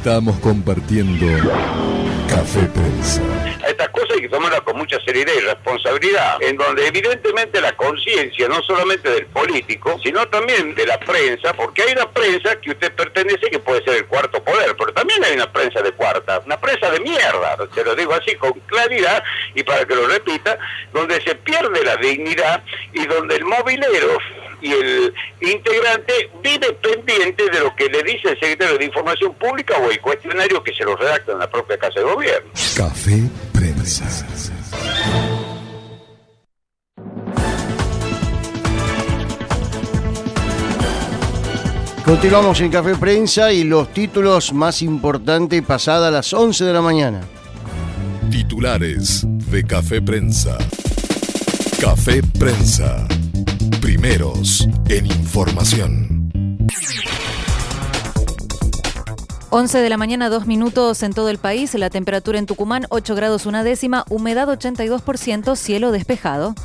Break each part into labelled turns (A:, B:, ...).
A: Estamos compartiendo Café Prensa.
B: Estas cosas hay que tomarlas con mucha seriedad y responsabilidad, en donde evidentemente la conciencia, no solamente del político, sino también de la prensa, porque hay una prensa que usted pertenece que puede ser el cuarto poder, pero también hay una prensa de cuarta, una prensa de mierda, te lo digo así con claridad y para que lo repita, donde se pierde la dignidad y donde el mobilero y el integrante vive pendiente de lo que le dice el secretario de Información Pública o el cuestionario que se lo redacta en la propia Casa de Gobierno.
A: Café Prensa.
C: Continuamos en Café Prensa y los títulos más importantes pasadas las 11 de la mañana.
A: Titulares de Café Prensa. Café Prensa. Primeros en información.
D: 11 de la mañana, 2 minutos en todo el país. La temperatura en Tucumán, 8 grados 1 décima, humedad 82%, cielo despejado.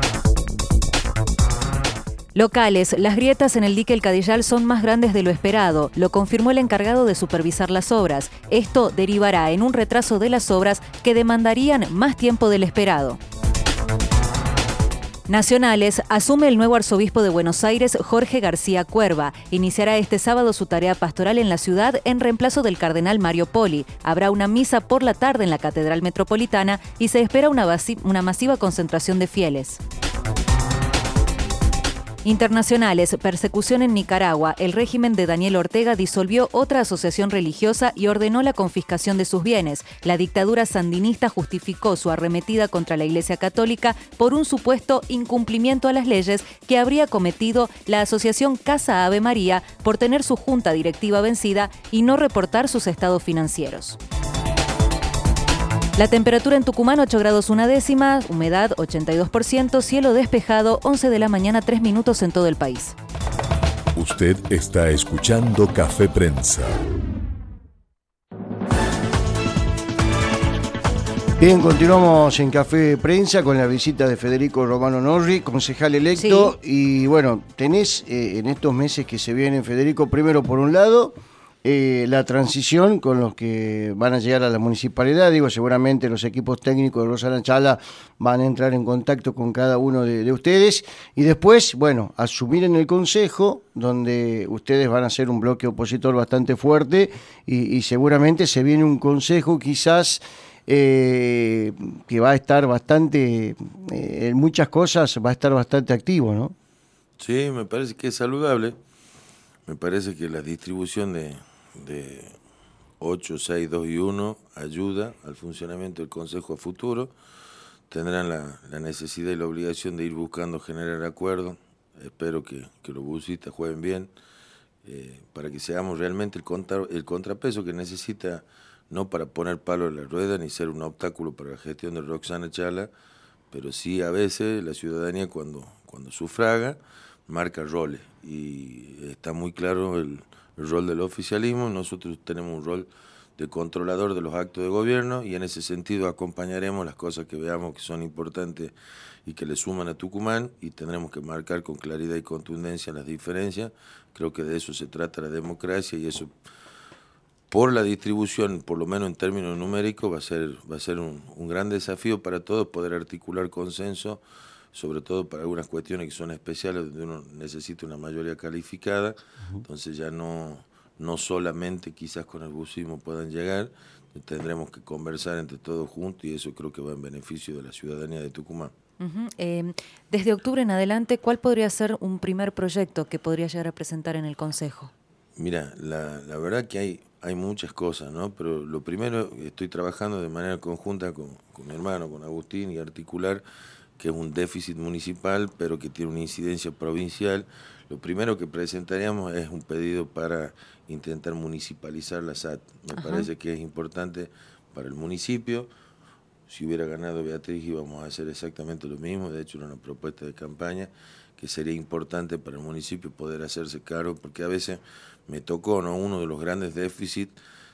D: Locales, las grietas en el dique El Cadillal son más grandes de lo esperado, lo confirmó el encargado de supervisar las obras. Esto derivará en un retraso de las obras que demandarían más tiempo del esperado. Nacionales, asume el nuevo arzobispo de Buenos Aires, Jorge García Cuerva. Iniciará este sábado su tarea pastoral en la ciudad en reemplazo del cardenal Mario Poli. Habrá una misa por la tarde en la Catedral Metropolitana y se espera una masiva concentración de fieles. Internacionales, persecución en Nicaragua. El régimen de Daniel Ortega disolvió otra asociación religiosa y ordenó la confiscación de sus bienes. La dictadura sandinista justificó su arremetida contra la Iglesia Católica por un supuesto incumplimiento a las leyes que habría cometido la asociación Casa Ave María por tener su junta directiva vencida y no reportar sus estados financieros. La temperatura en Tucumán, 8 grados 1 décima, humedad 82%, cielo despejado, 11 de la mañana, 3 minutos en todo el país.
A: Usted está escuchando Café Prensa.
C: Bien, continuamos en Café Prensa con la visita de Federico Romano Norri, concejal electo. Sí. Y bueno, tenés en estos meses que se vienen, Federico, primero por un lado, la transición con los que van a llegar a la municipalidad. Digo, seguramente los equipos técnicos de Rosana Chala van a entrar en contacto con cada uno de ustedes. Y después, bueno, asumir en el Consejo, donde ustedes van a ser un bloque opositor bastante fuerte y seguramente se viene un Consejo quizás que va a estar bastante, en muchas cosas va a estar bastante activo, ¿no?
E: Sí, me parece que es saludable. Me parece que la distribución de 8, 6, 2 y 1 ayuda al funcionamiento del Consejo a futuro. Tendrán la necesidad y la obligación de ir buscando generar acuerdos. Espero que los busistas jueguen bien para que seamos realmente el contrapeso que necesita, no para poner palo en la rueda ni ser un obstáculo para la gestión de Roxana Chala, pero sí a veces la ciudadanía cuando sufraga marca roles y está muy claro el rol del oficialismo. Nosotros tenemos un rol de controlador de los actos de gobierno y en ese sentido acompañaremos las cosas que veamos que son importantes y que le suman a Tucumán y tendremos que marcar con claridad y contundencia las diferencias. Creo que de eso se trata la democracia y eso por la distribución, por lo menos en términos numéricos, va a ser un gran desafío para todos poder articular consenso, sobre todo para algunas cuestiones que son especiales, donde uno necesita una mayoría calificada. Entonces ya no solamente quizás con el busismo puedan llegar, tendremos que conversar entre todos juntos y eso creo que va en beneficio de la ciudadanía de Tucumán.
D: Desde octubre en adelante, ¿cuál podría ser un primer proyecto que podría llegar a presentar en el Consejo?
E: Mira, la verdad que hay muchas cosas, ¿no? Pero lo primero, estoy trabajando de manera conjunta con mi hermano, con Agustín, y articular que es un déficit municipal, pero que tiene una incidencia provincial. Lo primero que presentaríamos es un pedido para intentar municipalizar la SAT. Me parece que es importante para el municipio. Si hubiera ganado Beatriz íbamos a hacer exactamente lo mismo. De hecho, era una propuesta de campaña que sería importante para el municipio poder hacerse cargo, porque a veces me tocó, ¿no?, uno de los grandes déficits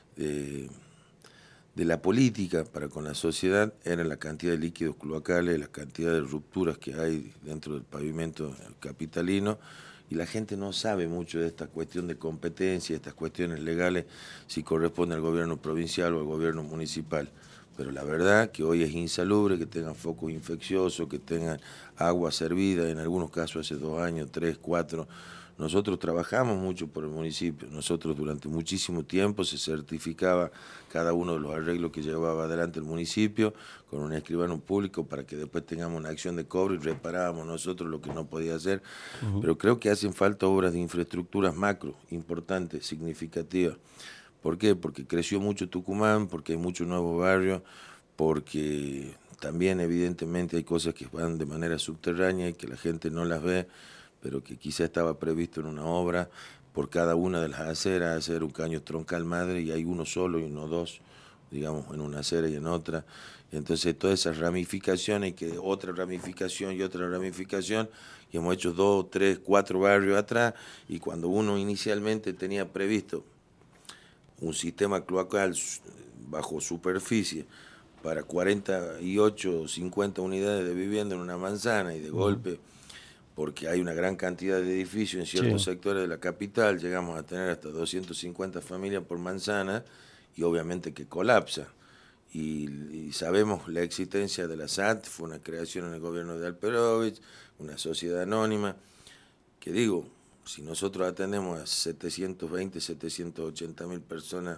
E: de la política para con la sociedad era la cantidad de líquidos cloacales, la cantidad de rupturas que hay dentro del pavimento capitalino, y la gente no sabe mucho de esta cuestión de competencia, estas cuestiones legales, si corresponde al gobierno provincial o al gobierno municipal. Pero la verdad que hoy es insalubre que tengan focos infecciosos, que tengan agua servida, en algunos casos hace 2 años, 3, 4. Nosotros trabajamos mucho por el municipio. Nosotros durante muchísimo tiempo se certificaba cada uno de los arreglos que llevaba adelante el municipio con un escribano público para que después tengamos una acción de cobro y reparábamos nosotros lo que no podía hacer. Pero creo que hacen falta obras de infraestructuras macro, importantes, significativas. ¿Por qué? Porque creció mucho Tucumán, porque hay muchos nuevos barrios, porque también evidentemente hay cosas que van de manera subterránea y que la gente no las ve, pero que quizá estaba previsto en una obra por cada una de las aceras, hacer un caño troncal madre, y hay uno solo y uno dos, digamos, en una acera y en otra. Y entonces todas esas ramificaciones, y que otra ramificación y otra ramificación, y hemos hecho 2, 3, 4 barrios atrás, y cuando uno inicialmente tenía previsto un sistema cloacal bajo superficie para 48 o 50 unidades de vivienda en una manzana, y de golpe, porque hay una gran cantidad de edificios en ciertos sectores de la capital, llegamos a tener hasta 250 familias por manzana, y obviamente que colapsa. Y sabemos la existencia de la SAT, fue una creación en el gobierno de Alperovich, una sociedad anónima, que digo, si nosotros atendemos a 720, 780 mil personas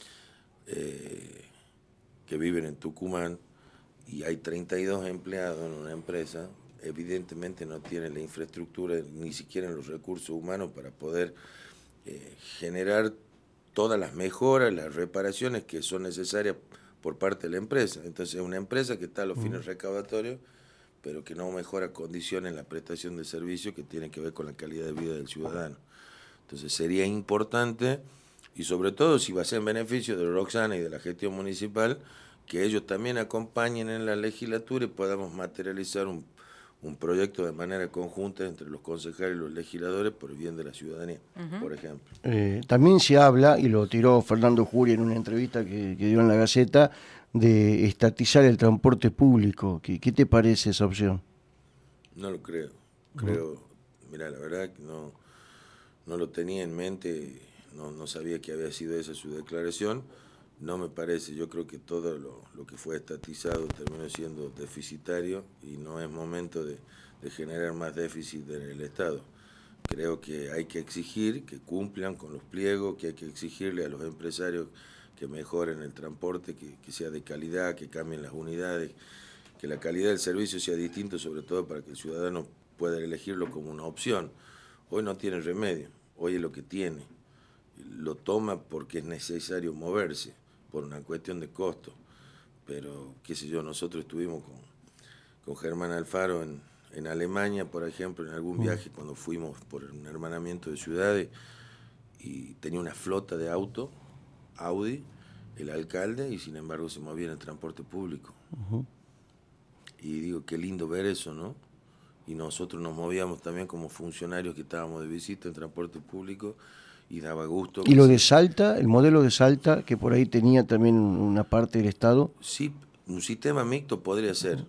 E: que viven en Tucumán, y hay 32 empleados en una empresa, evidentemente no tienen la infraestructura, ni siquiera los recursos humanos para poder generar todas las mejoras, las reparaciones que son necesarias por parte de la empresa. Entonces es una empresa que está a los fines recaudatorios, pero que no mejora condiciones en la prestación de servicios que tienen que ver con la calidad de vida del ciudadano. Entonces sería importante, y sobre todo si va a ser en beneficio de Roxana y de la gestión municipal, que ellos también acompañen en la legislatura y podamos materializar un proyecto de manera conjunta entre los concejales y los legisladores por el bien de la ciudadanía, por ejemplo.
C: También se habla, y lo tiró Fernando Juria en una entrevista que dio en la Gaceta, de estatizar el transporte público. ¿Qué te parece esa opción?
E: No lo creo. Mira, la verdad que no lo tenía en mente, no sabía que había sido esa su declaración. No me parece, yo creo que todo lo que fue estatizado terminó siendo deficitario, y no es momento de generar más déficit en el Estado. Creo que hay que exigir que cumplan con los pliegos, que hay que exigirle a los empresarios que mejoren el transporte, que sea de calidad, que cambien las unidades, que la calidad del servicio sea distinto, sobre todo para que el ciudadano pueda elegirlo como una opción. Hoy no tiene remedio, hoy es lo que tiene. Lo toma porque es necesario moverse, por una cuestión de costo. Pero, qué sé yo, nosotros estuvimos con Germán Alfaro en Alemania, por ejemplo, en algún viaje, cuando fuimos por un hermanamiento de ciudades, y tenía una flota de autos, Audi, el alcalde, y sin embargo se movía en el transporte público. Y digo, qué lindo ver eso, ¿no? Y nosotros nos movíamos también como funcionarios que estábamos de visita en transporte público, y daba gusto.
C: ¿Y lo de Salta, el modelo de Salta, que por ahí tenía también una parte del Estado?
E: Sí, un sistema mixto podría ser.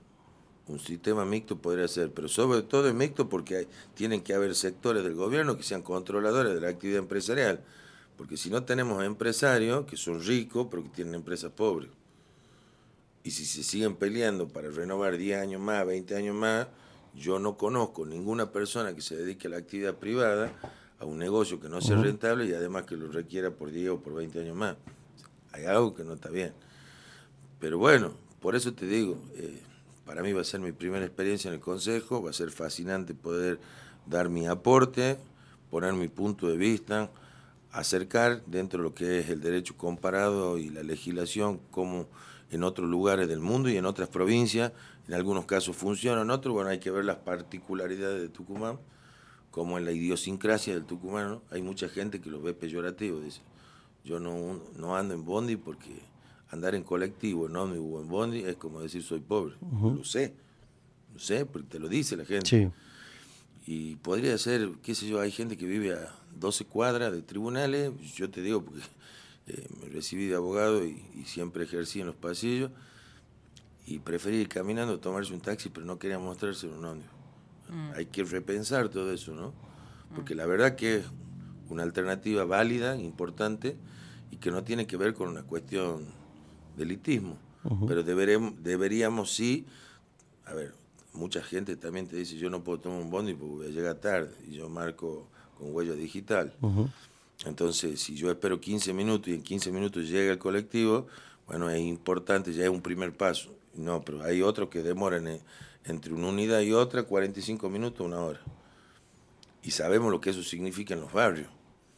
E: Pero sobre todo es mixto porque tienen que haber sectores del gobierno que sean controladores de la actividad empresarial. Porque si no, tenemos empresarios que son ricos pero que tienen empresas pobres. Y si se siguen peleando para renovar 10 años más, 20 años más, yo no conozco ninguna persona que se dedique a la actividad privada, a un negocio que no sea rentable y además que lo requiera por 10 o por 20 años más. Hay algo que no está bien. Pero bueno, por eso te digo, para mí va a ser mi primera experiencia en el Consejo, va a ser fascinante poder dar mi aporte, poner mi punto de vista, acercar dentro de lo que es el derecho comparado y la legislación, como en otros lugares del mundo y en otras provincias, en algunos casos funciona, en otros, bueno, hay que ver las particularidades de Tucumán, como en la idiosincrasia del tucumano. Hay mucha gente que lo ve peyorativo, dice, yo no ando en bondi porque andar en colectivo, en ómnibus o en bondi es como decir soy pobre. Lo sé, porque te lo dice la gente.
C: Sí.
E: Y podría ser, qué sé yo, hay gente que vive a 12 cuadras de tribunales, yo te digo porque me recibí de abogado y siempre ejercí en los pasillos, y preferí ir caminando, tomarse un taxi, pero no quería mostrarse en un ómnibus. Hay que repensar todo eso, ¿no? porque la verdad que es una alternativa válida, importante, y que no tiene que ver con una cuestión de elitismo. Pero deberíamos sí, a ver, mucha gente también te dice, yo no puedo tomar un bondi porque voy a llegar tarde, y yo marco con huella digital. Entonces, si yo espero 15 minutos y en 15 minutos llega el colectivo, bueno, es importante, ya es un primer paso. No, pero hay otros que demoran entre una unidad y otra 45 minutos, una hora. Y sabemos lo que eso significa en los barrios,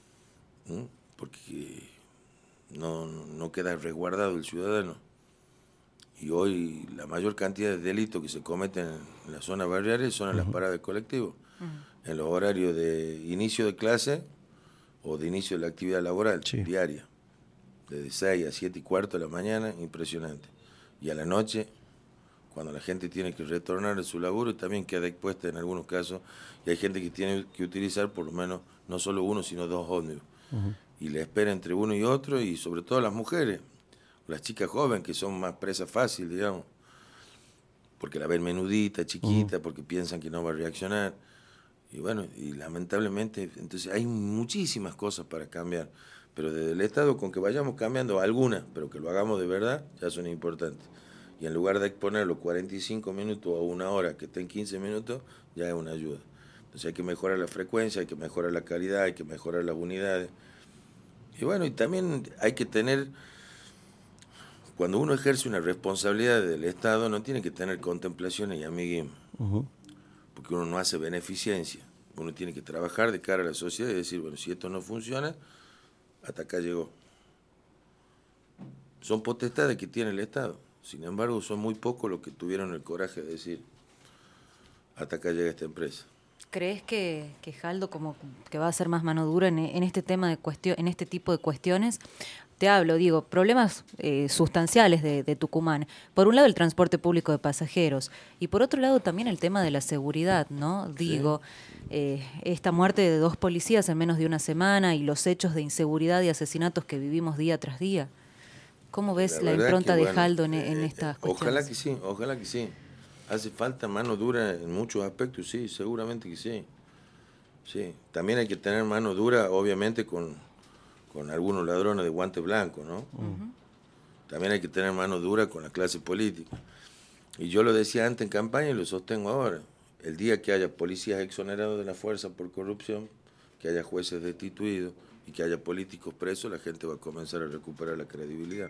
E: porque no queda resguardado el ciudadano. Y hoy la mayor cantidad de delitos que se cometen en las zonas barriales son en las paradas de colectivo, en los horarios de inicio de clase o de inicio de la actividad laboral diaria, desde 6 a 7 y cuarto de la mañana, impresionante. Y a la noche, cuando la gente tiene que retornar a su laburo, y también queda expuesta en algunos casos, y hay gente que tiene que utilizar por lo menos no solo uno, sino 2 ómnibus. Y le espera entre uno y otro, y sobre todo las mujeres, las chicas jóvenes, que son más presa fácil, digamos, porque la ven menudita, chiquita, porque piensan que no va a reaccionar. Y bueno, y lamentablemente, entonces hay muchísimas cosas para cambiar, pero desde el Estado, con que vayamos cambiando algunas, pero que lo hagamos de verdad, ya son importantes. Y en lugar de exponerlo 45 minutos o una hora, que esté en 15 minutos, ya es una ayuda. Entonces hay que mejorar la frecuencia, hay que mejorar la calidad, hay que mejorar las unidades. Y bueno, y también hay que tener, cuando uno ejerce una responsabilidad del Estado, no tiene que tener contemplaciones y amiguismo, porque uno no hace beneficencia. Uno tiene que trabajar de cara a la sociedad y decir, bueno, si esto no funciona, hasta acá llegó. Son potestades que tiene el Estado. Sin embargo, son muy pocos los que tuvieron el coraje de decir, hasta acá llega esta empresa.
D: ¿Crees que Jaldo como que va a ser más mano dura en este tema de en este tipo de cuestiones? Te hablo, digo, problemas sustanciales de Tucumán. Por un lado, el transporte público de pasajeros, y por otro lado también el tema de la seguridad, ¿no? Digo, esta muerte de 2 policías en menos de una semana y los hechos de inseguridad y asesinatos que vivimos día tras día. ¿Cómo ves la impronta de Jaldo en estas cuestiones?
E: Ojalá que sí. Hace falta mano dura en muchos aspectos, sí, seguramente que sí. Sí. También hay que tener mano dura, obviamente, con algunos ladrones de guante blanco, ¿no? También hay que tener mano dura con la clase política. Y yo lo decía antes en campaña y lo sostengo ahora. El día que haya policías exonerados de la fuerza por corrupción, que haya jueces destituidos y que haya políticos presos, la gente va a comenzar a recuperar la credibilidad.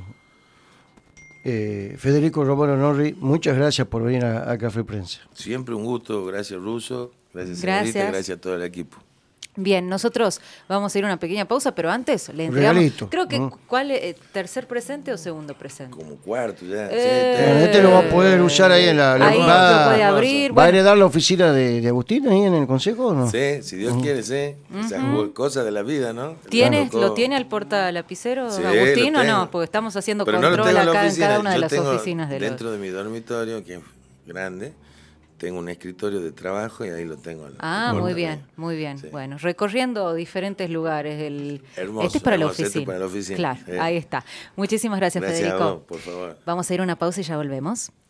C: Federico Romano Norri, muchas gracias por venir a Café Prensa.
E: Siempre un gusto, gracias Russo, gracias señorita, gracias a todo el equipo.
D: Bien, nosotros vamos a ir a una pequeña pausa, pero antes le entregamos,
C: regalito.
D: Creo que, ¿cuál tercer presente o segundo presente?
E: Como cuarto ya.
C: Este lo va a poder usar ahí en la
D: ahí lo puede abrir.
C: ¿Va a heredar la oficina de Agustín ahí en el consejo o no?
E: Sí, si Dios quiere, sí. Esas cosas de la vida, ¿no?
D: ¿Lo tiene al porta lapicero
E: sí,
D: Agustín o no? Porque estamos haciendo pero control acá en cada una de las oficinas de
E: dentro de mi dormitorio, que es grande, tengo un escritorio de trabajo y ahí lo tengo.
D: Muy bien, muy bien. Sí. Bueno, recorriendo diferentes lugares.
E: Hermoso,
D: este es para la oficina.
E: Este es para la oficina.
D: Claro, ahí está. Muchísimas gracias, Federico.
E: A vos, por favor.
D: Vamos a ir a una pausa y ya volvemos.